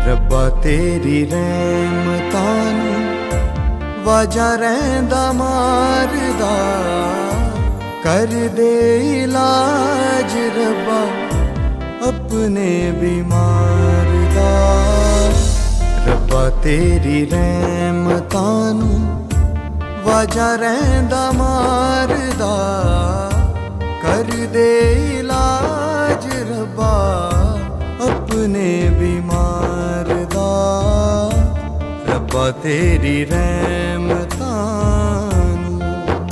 रब्बा तेरी रहमतां नूं वाजा रहिंदा मारदा, कर दे इलाज रब्बा अपने बीमार दा। रब्बा तेरी रहमतां नूं वाजा रहिंदा मारदा, कर दे इलाज रब्बा अपने बीमार दा। रब्बा तेरी रहमतां नूं।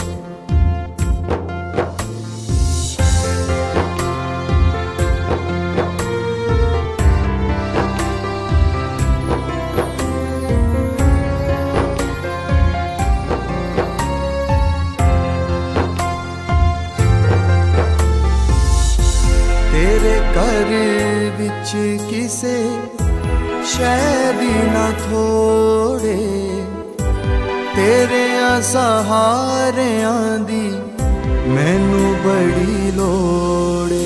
तेरे घर विच किसे शै दी ना थोड़े, तेरे सहारियां दी मैनू बड़ी लोड़े।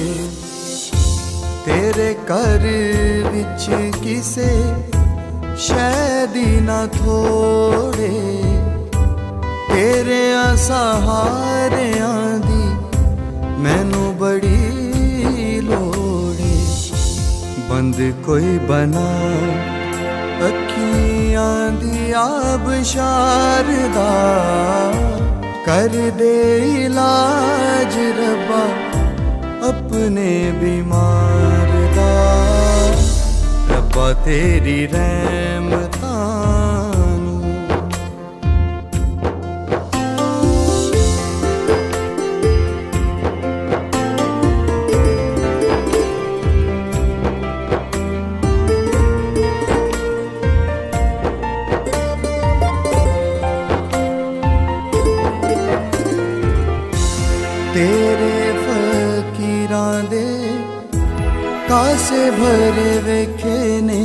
तेरे घर विच किसे शै दी ना थोड़े, तेरे सहारियां दी मैनू बड़ी लोड़े। बंद कोई बना अखियां दी आबशार दा, कर दे इलाज रब्बा अपने बीमार दा। रब्बा तेरी रहमतां नूं। तेरे फकीरां दे कासे भरे वेखे ने,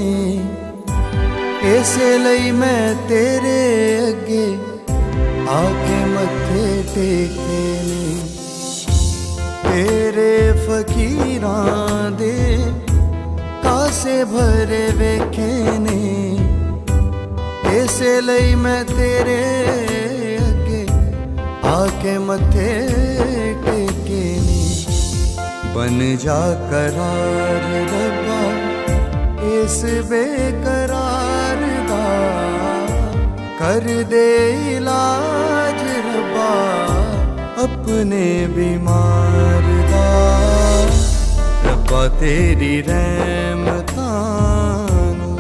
इस लई मैं तेरे अगे आके मत्थे टेके ने। तेरे फकीरां दे कासे भरे वेखे ने, इस लई मैं तेरे अगे आके मत्थे टेके ने। बन जा करार रब्बा इस बेकरार दा, कर दे इलाज रब्बा अपने बीमार दा। रब्बा तेरी रहमतां नूं।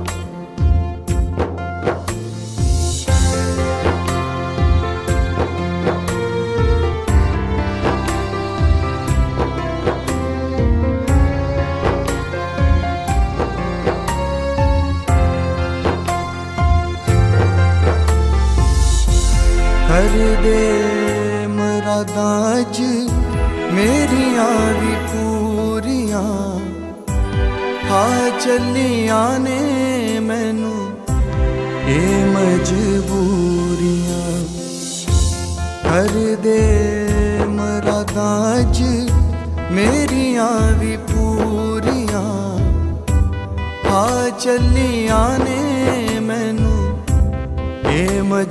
कर दे मुरादां च मेरियां भी पूरियां, खा चलियां ने मैनू ये मजबूरियां। कर दे मुरादां च मेरियां भी पूरियां, खा चलियां ने मैनू ये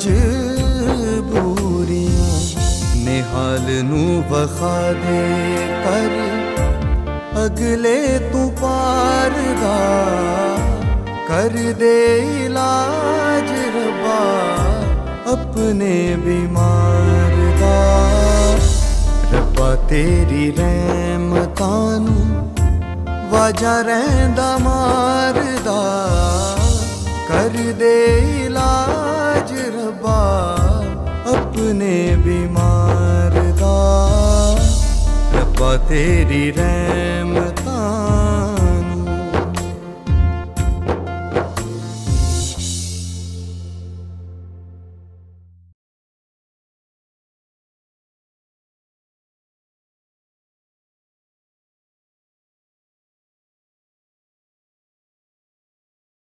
मजबूरियां। निहाल नू बखा दे कर अगले तू पार दा, कर दे इलाज रब्बा अपने बीमार दा। रब्बा तेरी रहमतां नूं वाजा रहिंदा मारदा, कर दे इलाज रब्बा अपने बीमार दा। रब्बा तेरी रहमत